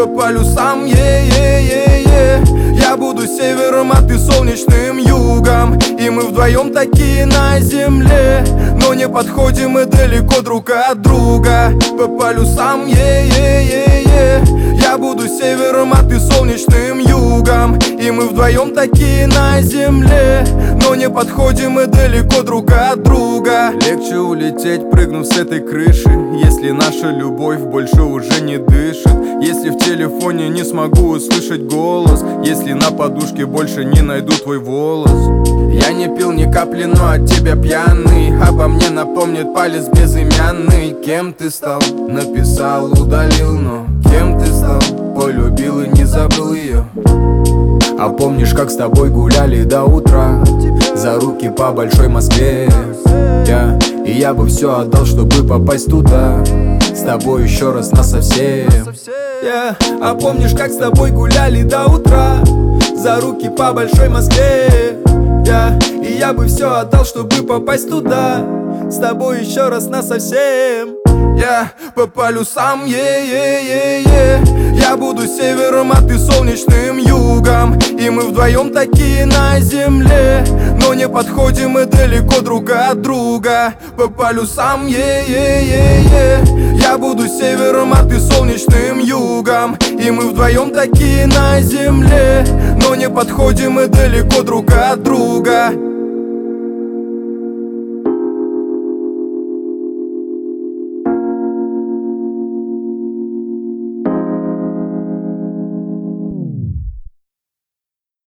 по полюсам, Я буду севером, а ты солнечным югом. И мы вдвоем такие на земле, но не подходим мы далеко друг от друга. По полюсам, Я буду севером, а ты солнечным югом. И мы вдвоем такие на земле, но не подходим мы далеко друг от друга. Легче улететь, прыгнув с этой крыши, если наша любовь больше уже не дышит. Если в телефоне не смогу услышать голос, если на подушке больше не найду твой волос. Я не пил ни капли, но от тебя пьяный. Обо мне напомнит палец безымянный. Кем ты стал? Написал, удалил, но кем ты стал? Полюбил и не забыл ее. А помнишь, как с тобой гуляли до утра, за руки по большой Москве? И я бы все отдал, чтобы попасть туда, с тобой еще раз насовсем. А помнишь, как с тобой гуляли до утра, за руки по большой Москве? И я бы все отдал, чтобы попасть туда, с тобой еще раз насовсем. По полюсам, Я буду севером, а ты солнечным югом. И мы вдвоем такие на земле, но не подходим мы далеко друг от друга. По полюсам, Я буду севером, а ты солнечным югом. И мы вдвоем такие на земле, но не подходим мы далеко друг от друга.